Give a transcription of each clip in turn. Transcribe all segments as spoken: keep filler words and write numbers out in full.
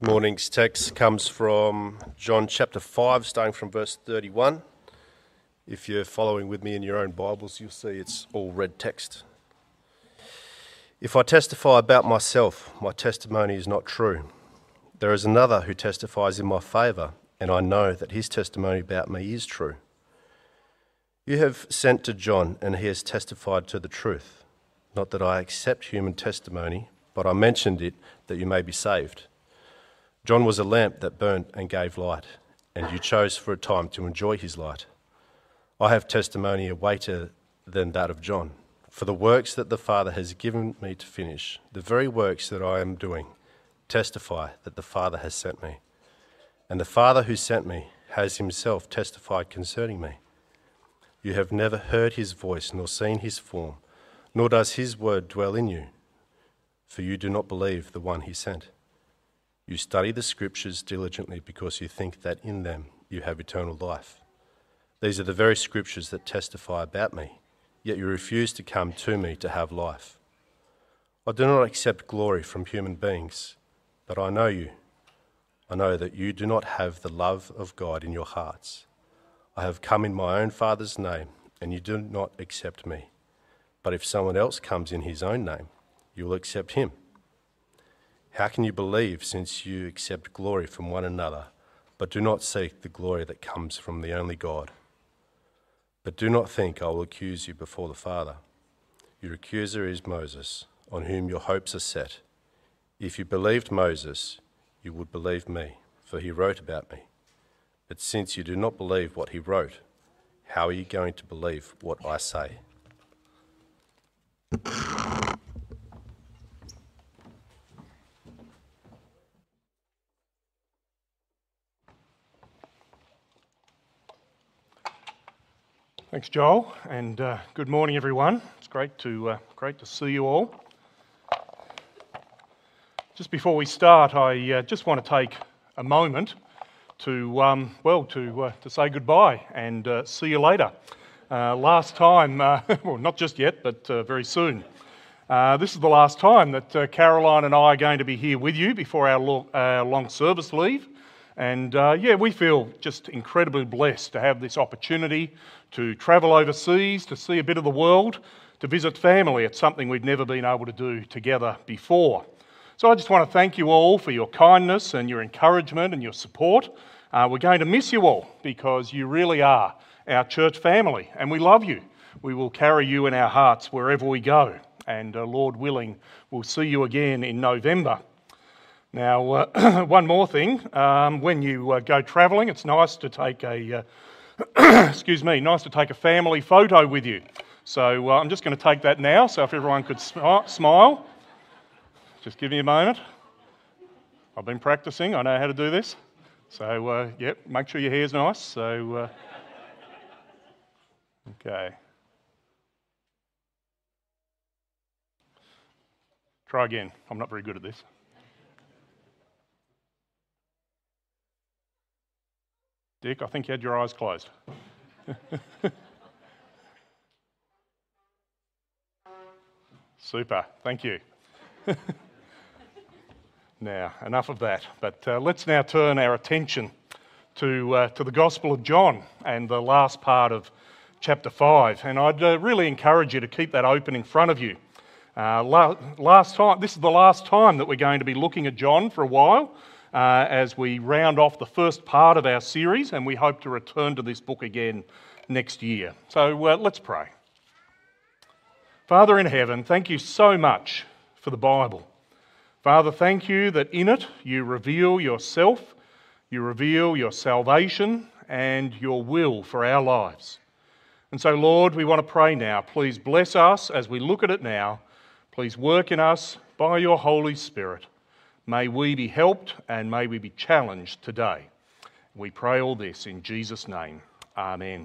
Morning's text comes from John chapter five, starting from verse thirty-one. If you're following with me in your own Bibles, you'll see it's all red text. If I testify about myself, my testimony is not true. There is another who testifies in my favour, and I know that his testimony about me is true. You have sent to John, and he has testified to the truth. Not that I accept human testimony, but I mentioned it that you may be saved. John was a lamp that burnt and gave light, and you chose for a time to enjoy his light. I have testimony a weightier than that of John, for the works that the Father has given me to finish, the very works that I am doing, testify that the Father has sent me. And the Father who sent me has himself testified concerning me. You have never heard his voice nor seen his form, nor does his word dwell in you, for you do not believe the one he sent. You study the Scriptures diligently because you think that in them you have eternal life. These are the very Scriptures that testify about me, yet you refuse to come to me to have life. I do not accept glory from human beings, but I know you. I know that you do not have the love of God in your hearts. I have come in my own Father's name, and you do not accept me. But if someone else comes in his own name, you will accept him. How can you believe since you accept glory from one another, but do not seek the glory that comes from the only God? But do not think I will accuse you before the Father. Your accuser is Moses, on whom your hopes are set. If you believed Moses, you would believe me, for he wrote about me. But since you do not believe what he wrote, how are you going to believe what I say? Thanks, Joel, and uh, good morning, everyone. It's great to uh, great to see you all. Just before we start, I uh, just want to take a moment to um, well to uh, to say goodbye and uh, see you later. Uh, last time, uh, well, not just yet, but uh, very soon. Uh, this is the last time that uh, Caroline and I are going to be here with you before our, lo- our long service leave. And uh, yeah, we feel just incredibly blessed to have this opportunity to travel overseas, to see a bit of the world, to visit family. It's something we've never been able to do together before. So I just want to thank you all for your kindness and your encouragement and your support. Uh, we're going to miss you all because you really are our church family and we love you. We will carry you in our hearts wherever we go. And uh, Lord willing, we'll see you again in November. Now, uh, one more thing, um, when you uh, go travelling, it's nice to take a, uh, excuse me, nice to take a family photo with you. So uh, I'm just going to take that now, so if everyone could sm- smile. Just give me a moment. I've been practising, I know how to do this. So, uh, yep, make sure your hair's nice. So, uh, okay. Try again, I'm not very good at this. Dick, I think you had your eyes closed. Super, thank you. Now, enough of that, but uh, let's now turn our attention to uh, to the Gospel of John and the last part of chapter five. And I'd uh, really encourage you to keep that open in front of you. Uh, la- last time, this is the last time that we're going to be looking at John for a while. Uh, as we round off the first part of our series, and we hope to return to this book again next year. So uh, let's pray. Father in heaven, thank you so much for the Bible. Father, thank you that in it you reveal yourself, you reveal your salvation and your will for our lives. And so, Lord, we want to pray now. Please bless us as we look at it now. Please work in us by your Holy Spirit. May we be helped and may we be challenged today. We pray all this in Jesus' name. Amen.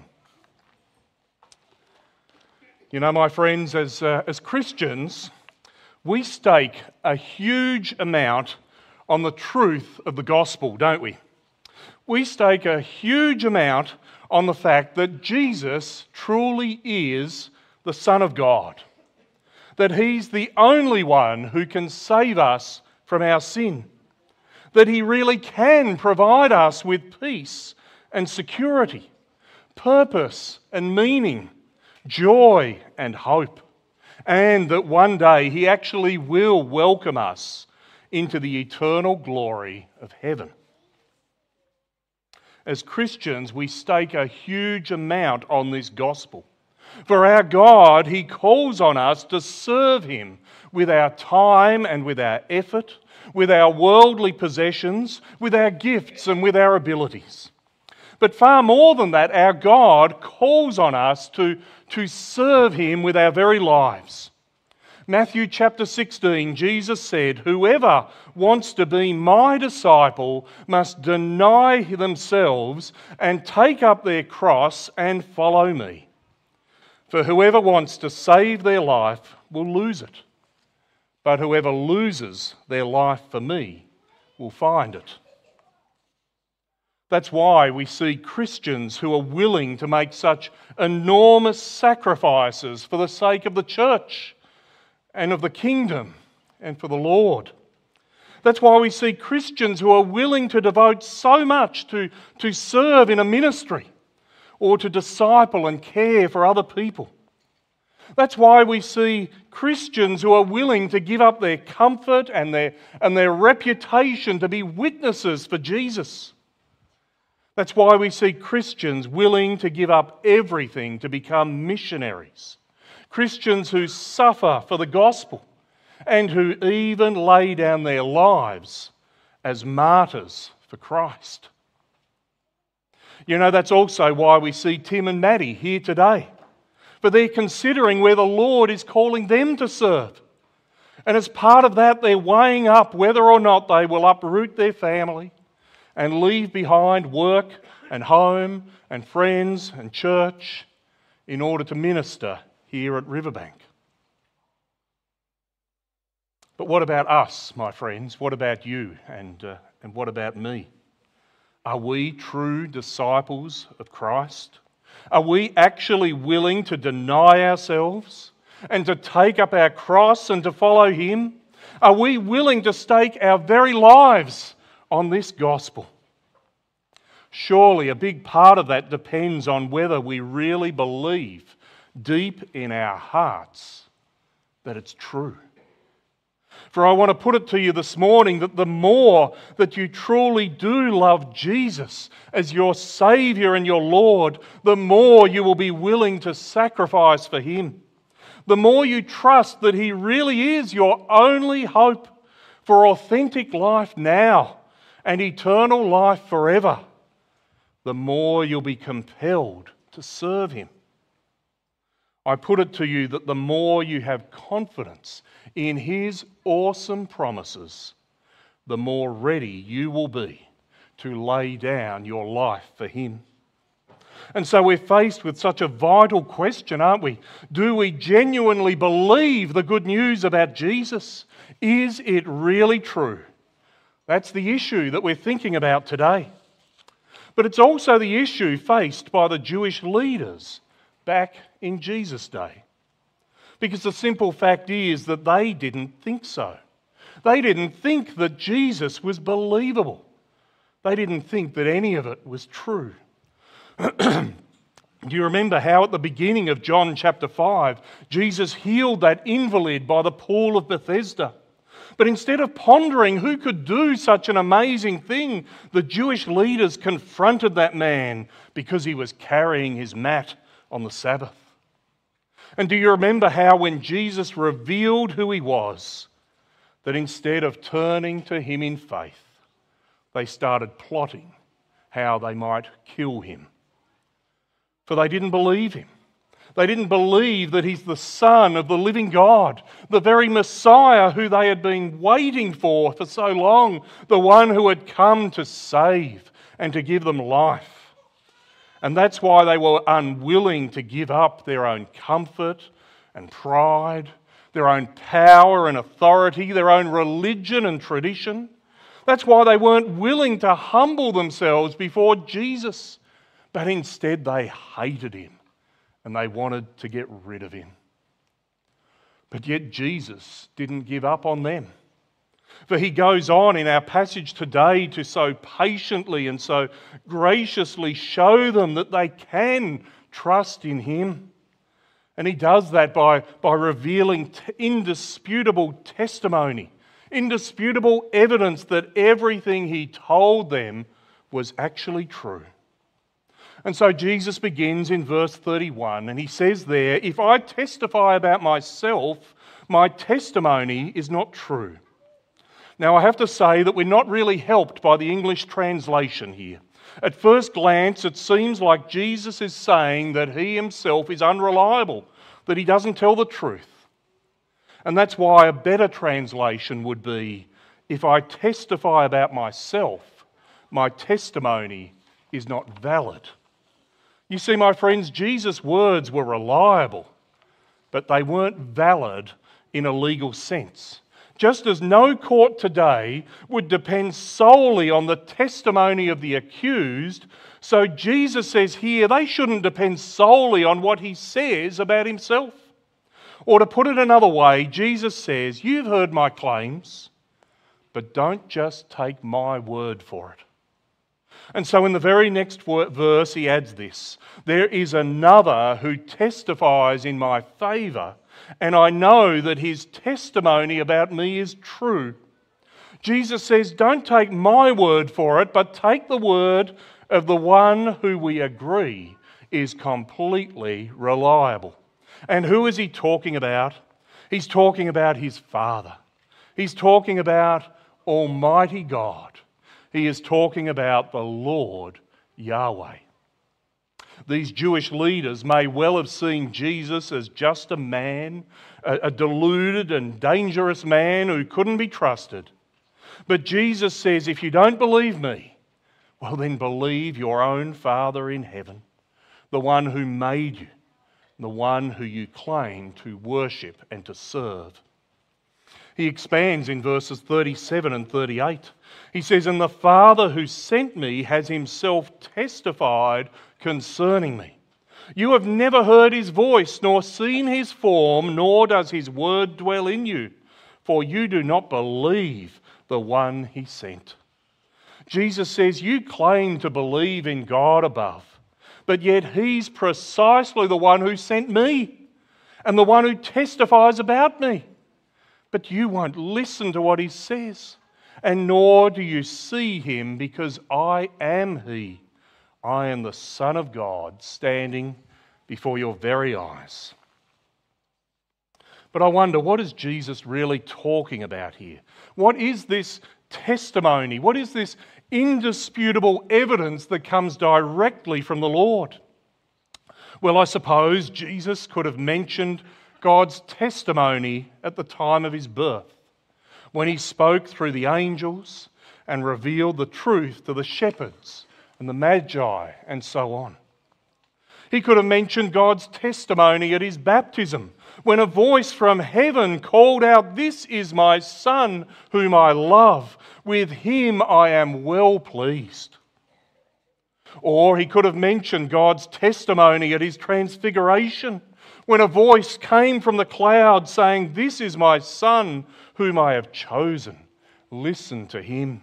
You know, my friends, as, uh, as Christians, we stake a huge amount on the truth of the gospel, don't we? We stake a huge amount on the fact that Jesus truly is the Son of God, that he's the only one who can save us from our sin, that he really can provide us with peace and security, purpose and meaning, joy and hope, and that one day he actually will welcome us into the eternal glory of heaven. As Christians, we stake a huge amount on this gospel. For our God, he calls on us to serve him with our time and with our effort, with our worldly possessions, with our gifts and with our abilities. But far more than that, our God calls on us to, to serve him with our very lives. Matthew chapter sixteen, Jesus said, "Whoever wants to be my disciple must deny themselves and take up their cross and follow me. For whoever wants to save their life will lose it. But whoever loses their life for me will find it." That's why we see Christians who are willing to make such enormous sacrifices for the sake of the church and of the kingdom and for the Lord. That's why we see Christians who are willing to devote so much to, to serve in a ministry or to disciple and care for other people. That's why we see Christians who are willing to give up their comfort and their, and their reputation to be witnesses for Jesus. That's why we see Christians willing to give up everything to become missionaries. Christians who suffer for the gospel and who even lay down their lives as martyrs for Christ. You know, that's also why we see Tim and Maddie here today. For they're considering where the Lord is calling them to serve. And as part of that, they're weighing up whether or not they will uproot their family and leave behind work and home and friends and church in order to minister here at Riverbank. But what about us, my friends? What about you and, uh, and what about me? Are we true disciples of Christ? Are we actually willing to deny ourselves and to take up our cross and to follow him? Are we willing to stake our very lives on this gospel? Surely a big part of that depends on whether we really believe deep in our hearts that it's true. For I want to put it to you this morning that the more that you truly do love Jesus as your Saviour and your Lord, the more you will be willing to sacrifice for him. The more you trust that he really is your only hope for authentic life now and eternal life forever, the more you'll be compelled to serve him. I put it to you that the more you have confidence in his awesome promises, the more ready you will be to lay down your life for him. And so we're faced with such a vital question, aren't we? Do we genuinely believe the good news about Jesus? Is it really true? That's the issue that we're thinking about today. But it's also the issue faced by the Jewish leaders back in Jesus' day. Because the simple fact is that they didn't think so. They didn't think that Jesus was believable. They didn't think that any of it was true. Do you remember how at the beginning of John chapter five, Jesus healed that invalid by the pool of Bethesda? But instead of pondering who could do such an amazing thing, the Jewish leaders confronted that man because he was carrying his mat on the Sabbath. And do you remember how when Jesus revealed who he was, that instead of turning to him in faith, they started plotting how they might kill him? For they didn't believe him. They didn't believe that he's the Son of the living God, the very Messiah who they had been waiting for for so long, the one who had come to save and to give them life. And that's why they were unwilling to give up their own comfort and pride, their own power and authority, their own religion and tradition. That's why they weren't willing to humble themselves before Jesus, but instead they hated him and they wanted to get rid of him. But yet Jesus didn't give up on them. For he goes on in our passage today to so patiently and so graciously show them that they can trust in him. And he does that by, by revealing t- indisputable testimony, indisputable evidence that everything he told them was actually true. And so Jesus begins in verse thirty-one, and he says there, "If I testify about myself, my testimony is not true." Now I have to say that we're not really helped by the English translation here. At first glance, it seems like Jesus is saying that he himself is unreliable, that he doesn't tell the truth. And that's why a better translation would be, "If I testify about myself, my testimony is not valid." You see, my friends, Jesus' words were reliable, but they weren't valid in a legal sense. Just as no court today would depend solely on the testimony of the accused, so Jesus says here they shouldn't depend solely on what he says about himself. Or to put it another way, Jesus says, "You've heard my claims, but don't just take my word for it." And so in the very next verse he adds this, "There is another who testifies in my favour, and I know that his testimony about me is true." Jesus says, don't take my word for it, but take the word of the one who we agree is completely reliable. And who is he talking about? He's talking about his Father. He's talking about Almighty God. He is talking about the Lord Yahweh. These Jewish leaders may well have seen Jesus as just a man, a deluded and dangerous man who couldn't be trusted. But Jesus says, if you don't believe me, well then believe your own Father in heaven, the one who made you, the one who you claim to worship and to serve. He expands in verses thirty-seven and thirty-eight. He says, "And the Father who sent me has himself testified concerning me. You have never heard his voice, nor seen his form, nor does his word dwell in you, for you do not believe the one he sent." Jesus says, you claim to believe in God above, but yet he's precisely the one who sent me and the one who testifies about me. But you won't listen to what he says, and nor do you see him, because I am he. I am the Son of God standing before your very eyes. But I wonder, what is Jesus really talking about here? What is this testimony? What is this indisputable evidence that comes directly from the Lord? Well, I suppose Jesus could have mentioned God's testimony at the time of his birth, when he spoke through the angels and revealed the truth to the shepherds and the magi and so on. He could have mentioned God's testimony at his baptism, when a voice from heaven called out, "This is my Son whom I love. With him I am well pleased." Or he could have mentioned God's testimony at his transfiguration, when a voice came from the cloud saying, "This is my Son whom I have chosen. Listen to him."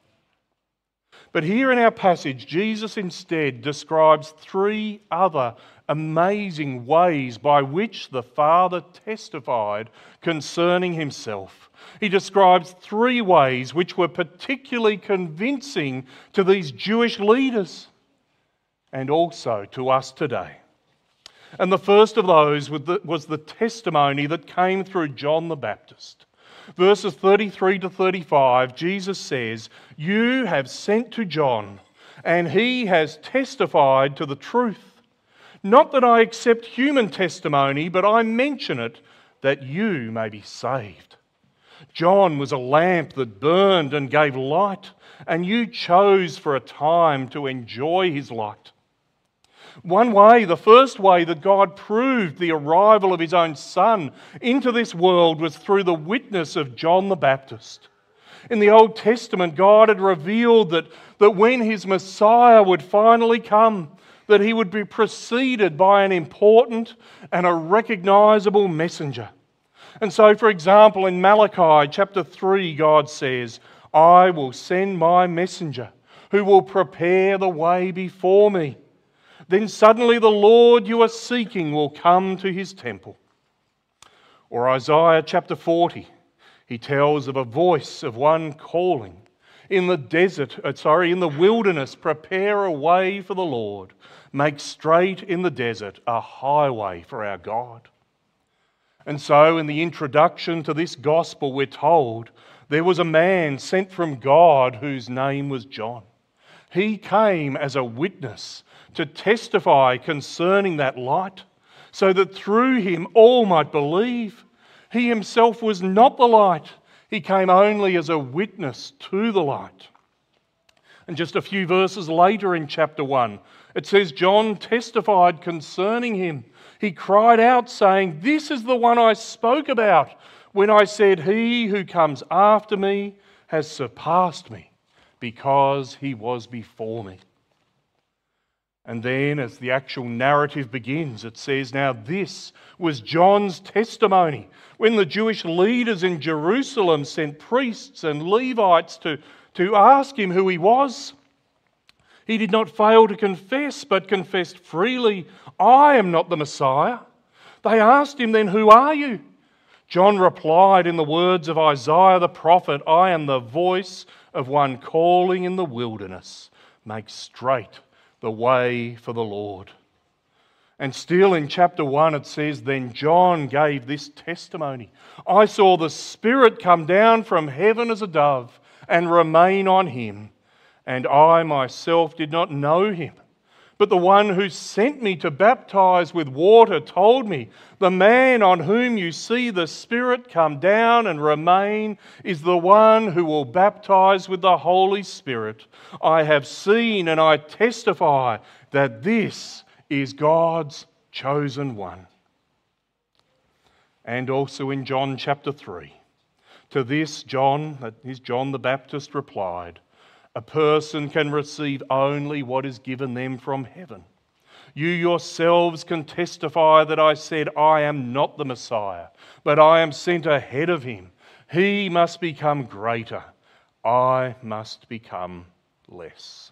But here in our passage, Jesus instead describes three other amazing ways by which the Father testified concerning himself. He describes three ways which were particularly convincing to these Jewish leaders and also to us today. And the first of those was the testimony that came through John the Baptist. Verses thirty-three to thirty-five, Jesus says, "You have sent to John, and he has testified to the truth. Not that I accept human testimony, but I mention it that you may be saved. John was a lamp that burned and gave light, and you chose for a time to enjoy his light." One way, the first way that God proved the arrival of his own Son into this world was through the witness of John the Baptist. In the Old Testament, God had revealed that, that when his Messiah would finally come, that he would be preceded by an important and a recognisable messenger. And so, for example, in Malachi chapter three, God says, I will send my messenger who will prepare the way before me. Then suddenly the Lord you are seeking will come to his temple. Or Isaiah chapter forty, he tells of a voice of one calling, in the desert, uh, sorry, in the wilderness, prepare a way for the Lord. Make straight in the desert a highway for our God. And so in the introduction to this gospel, we're told there was a man sent from God whose name was John. He came as a witness to testify concerning that light, so that through him all might believe. He himself was not the light. He came only as a witness to the light. And just a few verses later in chapter one, it says, John testified concerning him. He cried out saying, this is the one I spoke about when I said, he who comes after me has surpassed me because he was before me. And then as the actual narrative begins, it says, now this was John's testimony when the Jewish leaders in Jerusalem sent priests and Levites to, to ask him who he was. He did not fail to confess, but confessed freely, I am not the Messiah. They asked him then, who are you? John replied in the words of Isaiah the prophet, I am the voice of one calling in the wilderness, make straight the way for the Lord. And still in chapter one it says, then John gave this testimony. I saw the Spirit come down from heaven as a dove and remain on him. And I myself did not know him. But the one who sent me to baptize with water told me, the man on whom you see the Spirit come down and remain is the one who will baptize with the Holy Spirit. I have seen and I testify that this is God's chosen one. And also in John chapter three, to this John, that is John the Baptist, replied, a person can receive only what is given them from heaven. You yourselves can testify that I said, I am not the Messiah, but I am sent ahead of him. He must become greater. I must become less.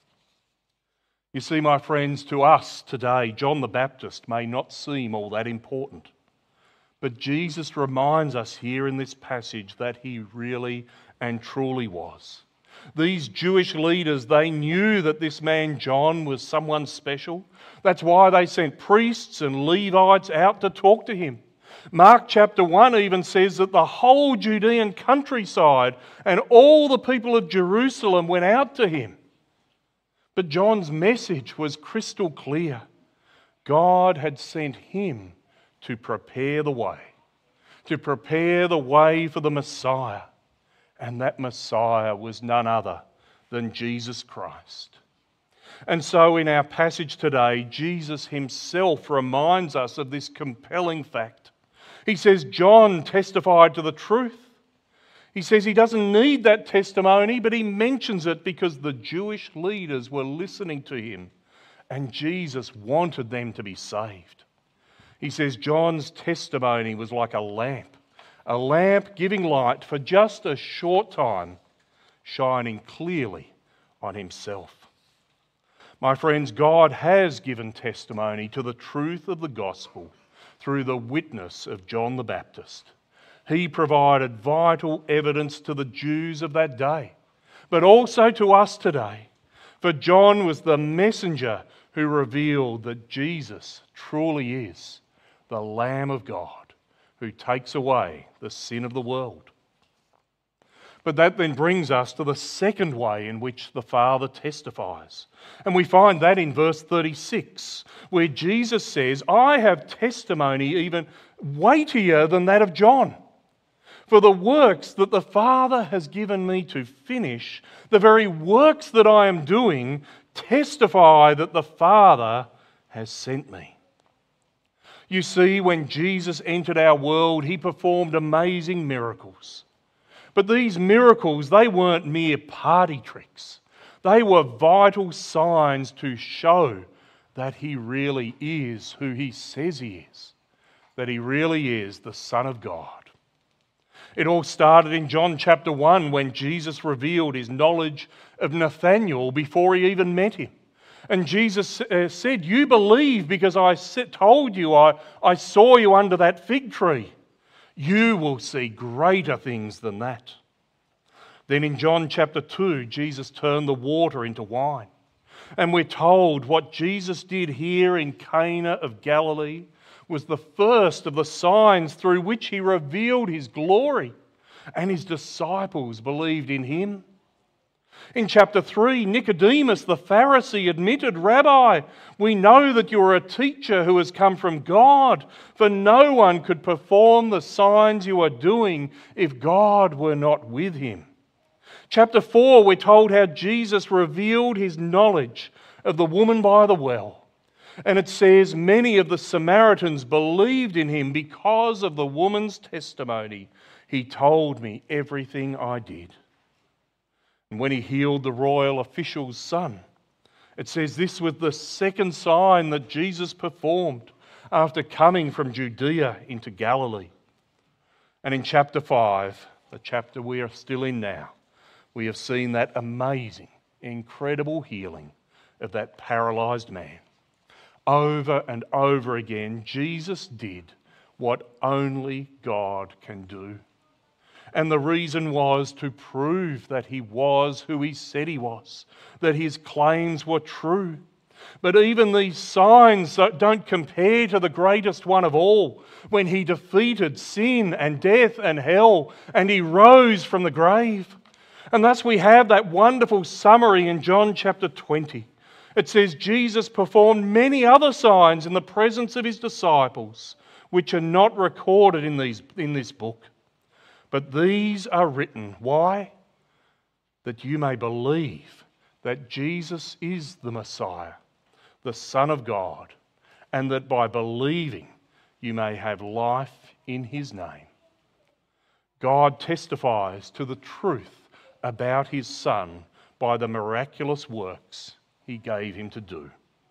You see, my friends, to us today, John the Baptist may not seem all that important. But Jesus reminds us here in this passage that he really and truly was. These Jewish leaders, they knew that this man John was someone special. That's why they sent priests and Levites out to talk to him. Mark chapter one even says that the whole Judean countryside and all the people of Jerusalem went out to him. But John's message was crystal clear. God had sent him to prepare the way, to prepare the way for the Messiah. And that Messiah was none other than Jesus Christ. And so in our passage today, Jesus himself reminds us of this compelling fact. He says John testified to the truth. He says he doesn't need that testimony, but he mentions it because the Jewish leaders were listening to him and Jesus wanted them to be saved. He says John's testimony was like a lamp. A lamp giving light for just a short time, shining clearly on himself. My friends, God has given testimony to the truth of the gospel through the witness of John the Baptist. He provided vital evidence to the Jews of that day, but also to us today. For John was the messenger who revealed that Jesus truly is the Lamb of God, who takes away the sin of the world. But that then brings us to the second way in which the Father testifies. And we find that in verse thirty-six, where Jesus says, I have testimony even weightier than that of John. For the works that the Father has given me to finish, the very works that I am doing, testify that the Father has sent me. You see, when Jesus entered our world, he performed amazing miracles. But these miracles, they weren't mere party tricks. They were vital signs to show that he really is who he says he is, that he really is the Son of God. It all started in John chapter one when Jesus revealed his knowledge of Nathanael before he even met him. And Jesus uh, said, "You believe because I told you, I, I saw you under that fig tree. You will see greater things than that." Then in John chapter two, Jesus turned the water into wine. And we're told what Jesus did here in Cana of Galilee was the first of the signs through which he revealed his glory, and his disciples believed in him. In chapter three, Nicodemus the Pharisee admitted, "Rabbi, we know that you are a teacher who has come from God, for no one could perform the signs you are doing if God were not with him." Chapter four, we're told how Jesus revealed his knowledge of the woman by the well. And it says many of the Samaritans believed in him because of the woman's testimony. "He told me everything I did." And when he healed the royal official's son, it says this was the second sign that Jesus performed after coming from Judea into Galilee. And in chapter five, the chapter we are still in now, we have seen that amazing, incredible healing of that paralysed man. Over and over again, Jesus did what only God can do. And the reason was to prove that he was who he said he was, that his claims were true. But even these signs don't compare to the greatest one of all, when he defeated sin and death and hell, and he rose from the grave. And thus we have that wonderful summary in John chapter twenty. It says Jesus performed many other signs in the presence of his disciples, which are not recorded in these in this book. But these are written. Why? That you may believe that Jesus is the Messiah, the Son of God, and that by believing you may have life in his name. God testifies to the truth about his Son by the miraculous works he gave him to do.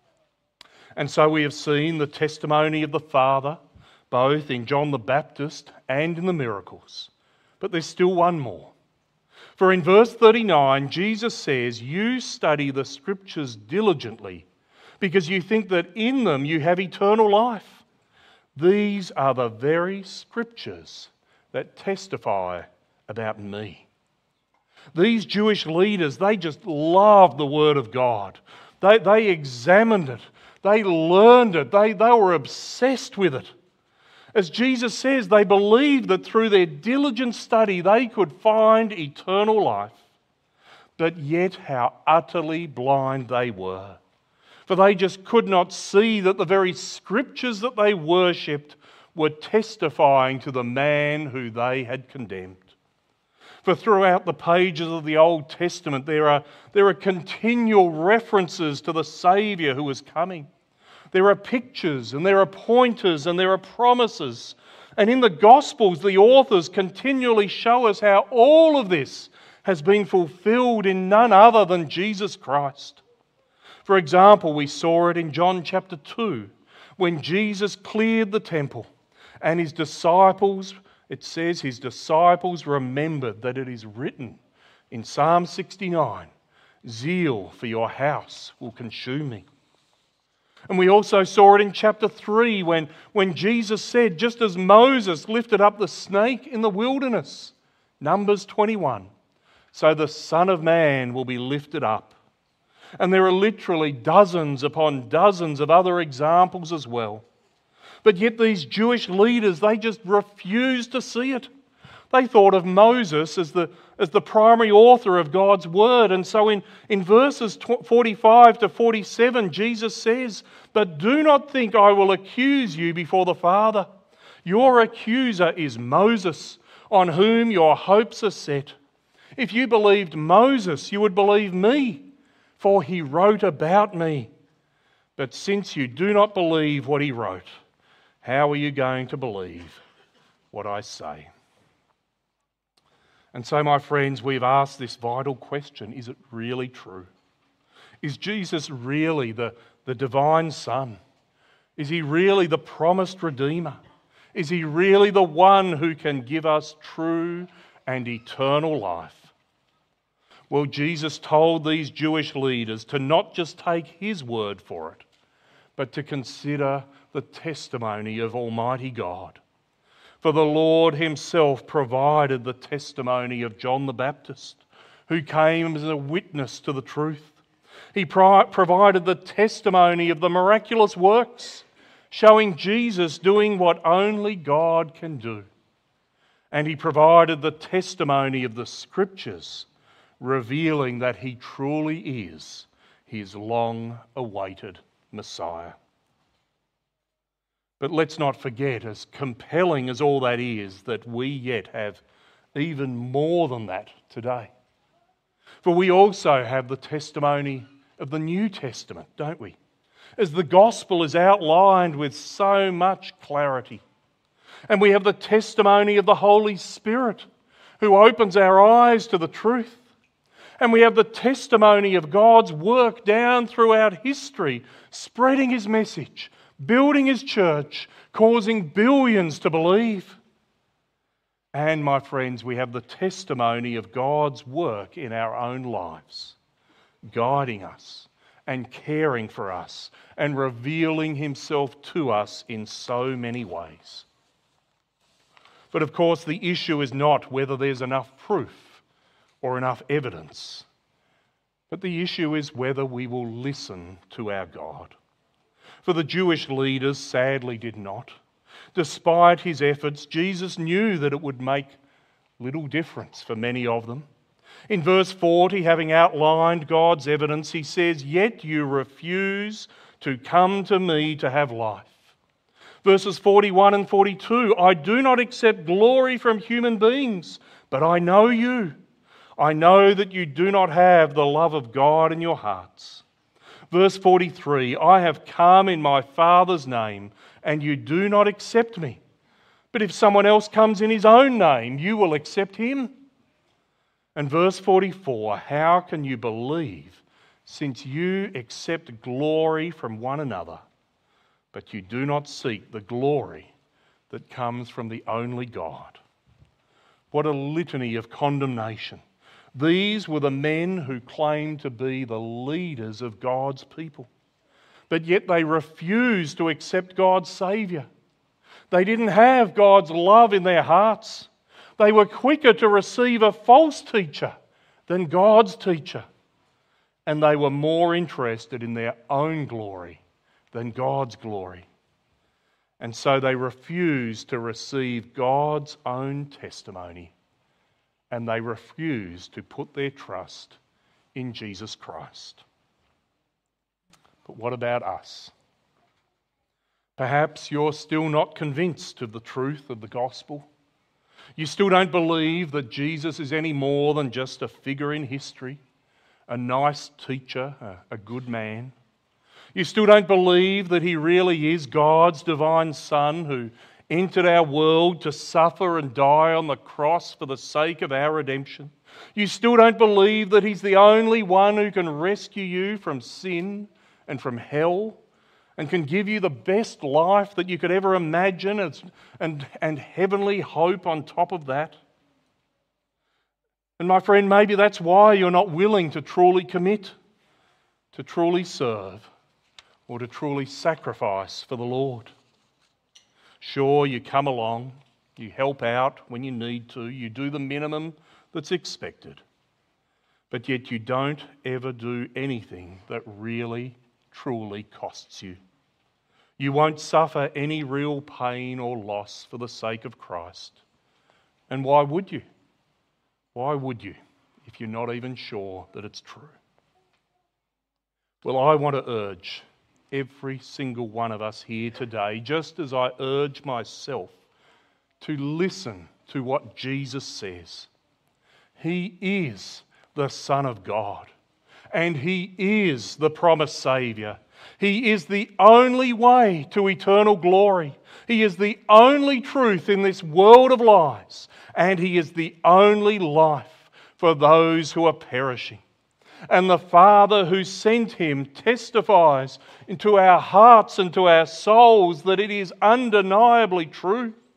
And so we have seen the testimony of the Father, both in John the Baptist and in the miracles. But there's still one more. For in verse thirty-nine, Jesus says, "You study the Scriptures diligently, because you think that in them you have eternal life. These are the very Scriptures that testify about me." These Jewish leaders, they just loved the Word of God. They, they examined it. They learned it. They, they were obsessed with it. As Jesus says, they believed that through their diligent study they could find eternal life. But yet how utterly blind they were. For they just could not see that the very Scriptures that they worshipped were testifying to the man who they had condemned. For throughout the pages of the Old Testament there are, there are continual references to the Saviour who was coming. There are pictures and there are pointers and there are promises. And in the Gospels, the authors continually show us how all of this has been fulfilled in none other than Jesus Christ. For example, we saw it in John chapter two, when Jesus cleared the temple and his disciples, it says his disciples remembered that it is written in Psalm sixty-nine, "Zeal for your house will consume me." And we also saw it in chapter three when, when Jesus said, just as Moses lifted up the snake in the wilderness, Numbers twenty-one, so the Son of Man will be lifted up. And there are literally dozens upon dozens of other examples as well. But yet these Jewish leaders, they just refused to see it. They thought of Moses as the, as the primary author of God's word. And so in, in verses forty-five to forty-seven, Jesus says, "But do not think I will accuse you before the Father. Your accuser is Moses, on whom your hopes are set. If you believed Moses, you would believe me, for he wrote about me. But since you do not believe what he wrote, how are you going to believe what I say?" And so, my friends, we've asked this vital question: is it really true? Is Jesus really the, the divine Son? Is he really the promised Redeemer? Is he really the one who can give us true and eternal life? Well, Jesus told these Jewish leaders to not just take his word for it, but to consider the testimony of Almighty God. For the Lord himself provided the testimony of John the Baptist, who came as a witness to the truth. He pro- provided the testimony of the miraculous works, showing Jesus doing what only God can do. And he provided the testimony of the Scriptures, revealing that he truly is his long-awaited Messiah. But let's not forget, as compelling as all that is, that we yet have even more than that today. For we also have the testimony of the New Testament, don't we? As the gospel is outlined with so much clarity. And we have the testimony of the Holy Spirit, who opens our eyes to the truth. And we have the testimony of God's work down throughout history, spreading his message, building his church, causing billions to believe. And, my friends, we have the testimony of God's work in our own lives, guiding us and caring for us and revealing himself to us in so many ways. But of course, the issue is not whether there's enough proof or enough evidence, but the issue is whether we will listen to our God. For the Jewish leaders sadly did not. Despite his efforts, Jesus knew that it would make little difference for many of them. In verse forty, having outlined God's evidence, he says, "Yet you refuse to come to me to have life." Verses forty-one and forty-two, "I do not accept glory from human beings, but I know you. I know that you do not have the love of God in your hearts." Verse forty-three, "I have come in my Father's name, and you do not accept me. But if someone else comes in his own name, you will accept him." And verse forty-four, "How can you believe, since you accept glory from one another, but you do not seek the glory that comes from the only God?" What a litany of condemnation. These were the men who claimed to be the leaders of God's people. But yet they refused to accept God's Saviour. They didn't have God's love in their hearts. They were quicker to receive a false teacher than God's teacher. And they were more interested in their own glory than God's glory. And so they refused to receive God's own testimony. And they refused to put their trust in Jesus Christ. But what about us? Perhaps you're still not convinced of the truth of the gospel. You still don't believe that Jesus is any more than just a figure in history, a nice teacher, a, a good man. You still don't believe that he really is God's divine Son who entered our world to suffer and die on the cross for the sake of our redemption. You still don't believe that he's the only one who can rescue you from sin and from hell and can give you the best life that you could ever imagine and, and, and heavenly hope on top of that. And my friend, maybe that's why you're not willing to truly commit, to truly serve, or to truly sacrifice for the Lord. Sure, you come along, you help out when you need to, you do the minimum that's expected, but yet you don't ever do anything that really, truly costs you. You won't suffer any real pain or loss for the sake of Christ. And why would you? Why would you if you're not even sure that it's true? Well, I want to urge every single one of us here today, just as I urge myself, to listen to what Jesus says. He is the Son of God, and he is the promised Saviour. He is the only way to eternal glory. He is the only truth in this world of lies, and he is the only life for those who are perishing. And the Father who sent him testifies into our hearts and to our souls that it is undeniably true.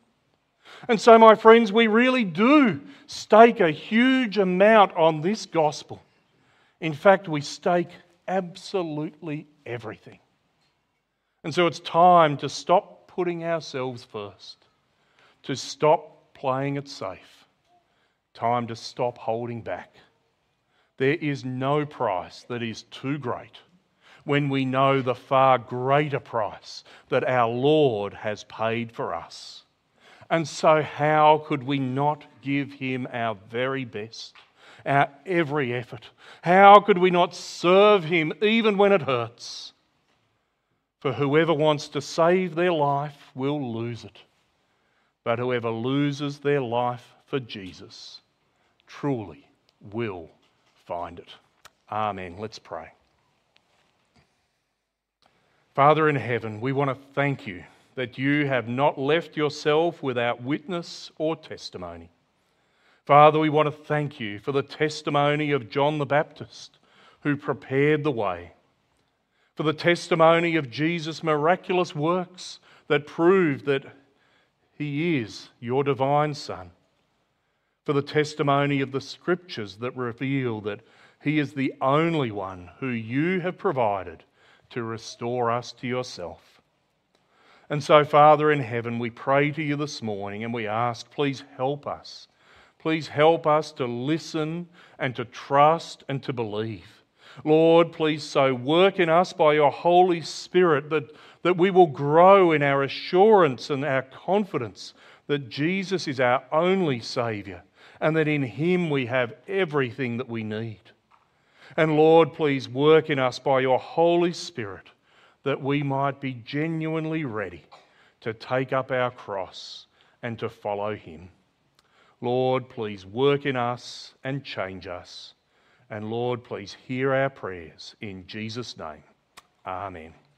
And so, my friends, we really do stake a huge amount on this gospel. In fact, we stake absolutely everything. And so it's time to stop putting ourselves first, to stop playing it safe, time to stop holding back. There is no price that is too great when we know the far greater price that our Lord has paid for us. And so how could we not give him our very best, our every effort? How could we not serve him even when it hurts? For whoever wants to save their life will lose it. But whoever loses their life for Jesus truly will find it. Amen. Let's pray. Father in heaven, we want to thank you that you have not left yourself without witness or testimony. Father, we want to thank you for the testimony of John the Baptist, who prepared the way, for the testimony of Jesus' miraculous works that proved that he is your divine Son, for the testimony of the Scriptures that reveal that he is the only one who you have provided to restore us to yourself. And so, Father in heaven, we pray to you this morning and we ask, please help us. Please help us to listen and to trust and to believe. Lord, please so work in us by your Holy Spirit that, that we will grow in our assurance and our confidence that Jesus is our only Saviour and that in him we have everything that we need. And Lord, please work in us by your Holy Spirit that we might be genuinely ready to take up our cross and to follow him. Lord, please work in us and change us. And Lord, please hear our prayers in Jesus' name. Amen.